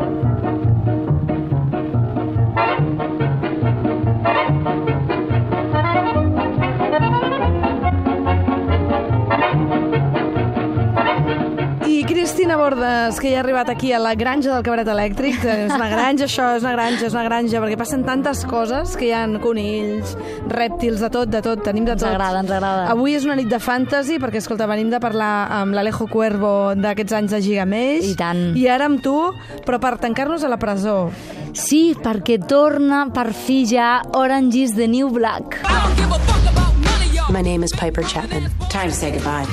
Cristina Bordes, que ja ha arribat aquí a la granja del Cabaret Elèctric. És una granja, això, és una granja, perquè passen tantes coses, que hi ha conills, rèptils, de tot, tenim de tot. Ens agrada. Avui és una nit de fantasy, perquè, escolta, venim de parlar amb l'Alejo Cuervo d'aquests anys de Gigamesh. I tant. I ara amb tu, però per tancar-nos a la presó. Sí, perquè torna per fi ja Orange is the New Black. My name is Piper Chapman. Time to say goodbye.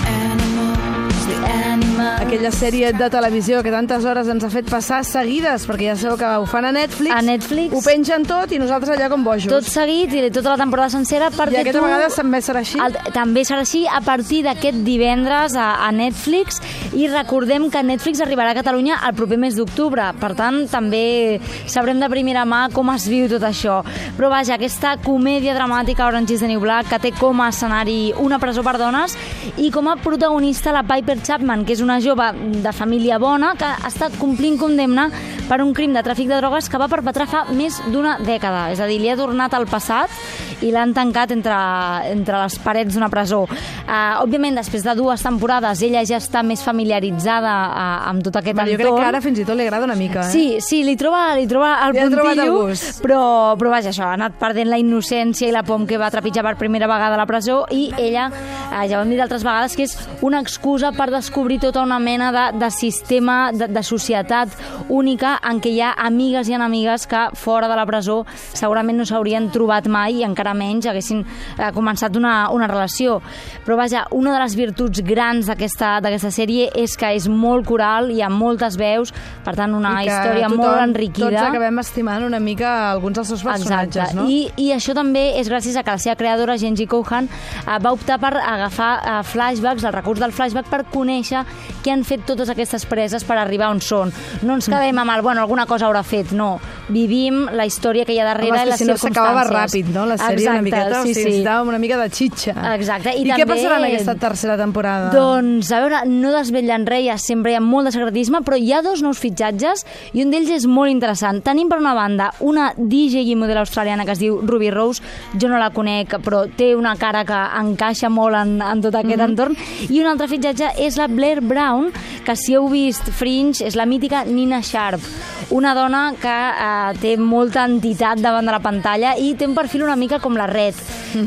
Aquella sèrie de televisió que tantes hores ens ha fet passar seguides, perquè ja sabeu que ho fan a Netflix. A Netflix. Ho pengen tot i nosaltres allà com bojos. Tot seguit i tota la temporada sencera, perquè I aquesta vegada també serà així. També serà així a partir d'aquest divendres a Netflix, i recordem que Netflix arribarà a Catalunya el proper mes d'octubre. Per tant, també sabrem de primera mà com es viu tot això. Però vaja, aquesta comèdia dramàtica Orange is the New Black, que té com a escenari una presó per dones i com a protagonista la Piper Chapman, que és una jove de família bona que està complint condemna per un crim de tràfic de drogues que va perpetrar fa més d'una dècada. És a dir, li ha tornat al passat i l'han tancat entre les parets d'una presó. Òbviament, després de 2 temporades, ella ja està més familiaritzada amb tot aquest entorn. Jo crec que ara fins i tot li agrada una mica. Sí, li troba el puntillo, però vaja, això, ha anat perdent la innocència i la por que va trepitjar per primera vegada a la presó, i ella, ja ho hem dit altres vegades, que és una excusa per descobrir tota una mena de sistema, de societat única en què hi ha amigues i enemigues que fora de la presó segurament no s'haurien trobat mai i encara menys haguessin començat una relació. Però vaja, una de les virtuts grans d'aquesta sèrie és que és molt coral, hi ha moltes veus, per tant una història molt enriquida. Tots acabem estimant una mica alguns dels seus personatges. Exacte. No? I això també és gràcies a que la seva creadora, Jenji Kohan, va optar per agafar flashbacks, el recurs del flashback, per conèixer què han fet totes aquestes preses per arribar on són. No ens quedem amb alguna cosa haurà fet, no. Vivim la història que hi ha darrere i les circumstàncies. Si no s'acabava ràpid, no? La sèrie una miqueta, sí. Necessitàvem una mica de xitxa. Exacte. I què passarà en aquesta tercera temporada? Doncs, a veure, no desvetllen res, sempre hi ha molt de secretisme, però hi ha 2 nous fitxatges i un d'ells és molt interessant. Tenim per una banda una DJ i model australiana que es diu Ruby Rose. Jo no la conec, però té una cara que encaixa molt en tot aquest entorn. I un altre fitxatge és la Blair Brown, que si heu vist Fringe és la mítica Nina Sharp, una dona que té molta entitat davant de la pantalla i té un perfil una mica com la Red.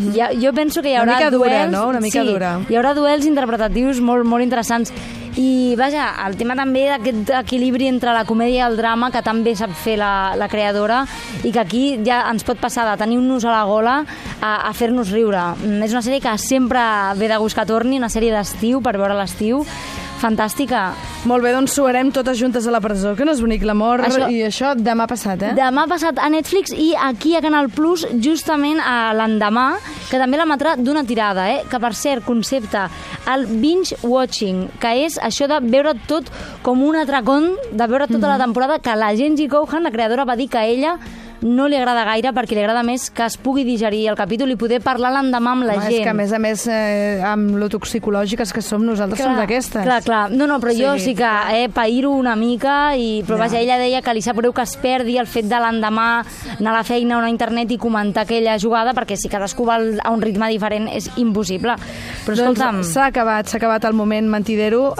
Jo penso que hi haurà una mica duels... dura, no? Una mica dura. Hi haurà duels interpretatius molt, molt interessants. I vaja, el tema també d'aquest equilibri entre la comèdia i el drama, que també sap fer la creadora, i que aquí ja ens pot passar de tenir un nus a la gola a fer-nos riure. És una sèrie que sempre ve de gust que torni, una sèrie d'estiu, per veure l'estiu. Fantàstica. Molt bé, doncs suarem totes juntes a la presó, que no és bonic l'amor, i això demà passat, eh? Demà passat a Netflix, i aquí a Canal Plus justament l'endemà, que també l'emetrà d'una tirada, que per cert concepte el binge watching, que és això de veure tot com un atracón, de veure tota la temporada, que la Jenji Kohan, la creadora, va dir que a ella no li agrada gaire, perquè li agrada més que es pugui digerir el capítol i poder parlar l'endemà amb la gent. És que a més, amb lo toxicològiques que som, nosaltres som d'aquestes. Clar. No, però jo sí que païro una mica, però vaja, ella deia que li sap greu que es perdi el fet de l'endemà anar a la feina o anar a internet i comentar aquella jugada, perquè si cadascú va a un ritme diferent és impossible. Però escolta'm... S'ha acabat el moment mentidero,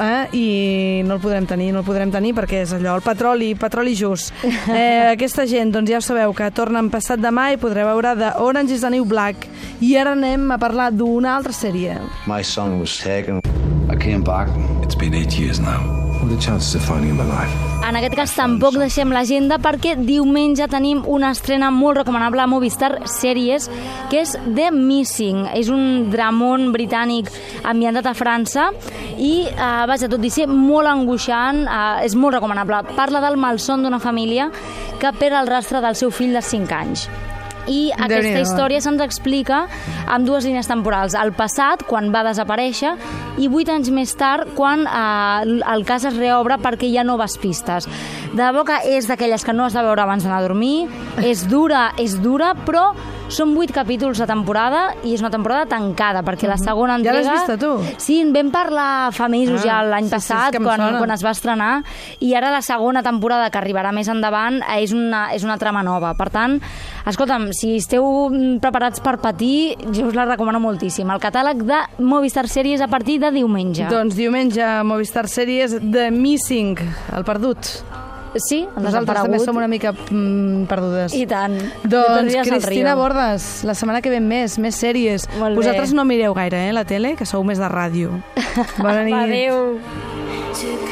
i no el podrem tenir perquè és allò, el petroli just. Aquesta gent, doncs ja ho sabeu, que tornen passat demà i podreu veure The Orange is the New Black. I ara anem a parlar d'una altra sèrie. My son was taken. I came back. It's been 8 years now. What are the chances of finding him alive? En aquest cas tampoc deixem l'agenda, perquè diumenge tenim una estrena molt recomanable a Movistar Series, que és The Missing. És un dramón britànic ambientat a França i, vaja, tot i ser molt angoixant, és molt recomanable. Parla del malson d'una família que perd el rastre del seu fill de 5 anys. I aquesta història se'ns explica amb 2 línies temporals. El passat, quan va desaparèixer, i 8 anys més tard, quan el cas es reobre perquè hi ha noves pistes. De debò que és d'aquelles que no has de veure abans d'anar a dormir, és dura, però Són 8 capítols a temporada i és una temporada tancada, perquè la segona entrega... Ja l'has vista, tu? Sí, en vam parlar fa mesos ja l'any passat, quan es va estrenar, i ara la segona temporada, que arribarà més endavant, és una trama nova. Per tant, escolta'm, si esteu preparats per patir, jo us la recomano moltíssim. El catàleg de Movistar Sèries a partir de diumenge. Doncs diumenge, Movistar Sèries, The Missing, el perdut. Sí, el nosaltres també som una mica perdudes. I tant. Doncs Cristina Bordes, la setmana que ve més sèries. Vosaltres no mireu gaire, la tele, que sou més de ràdio. Bona nit. Adéu.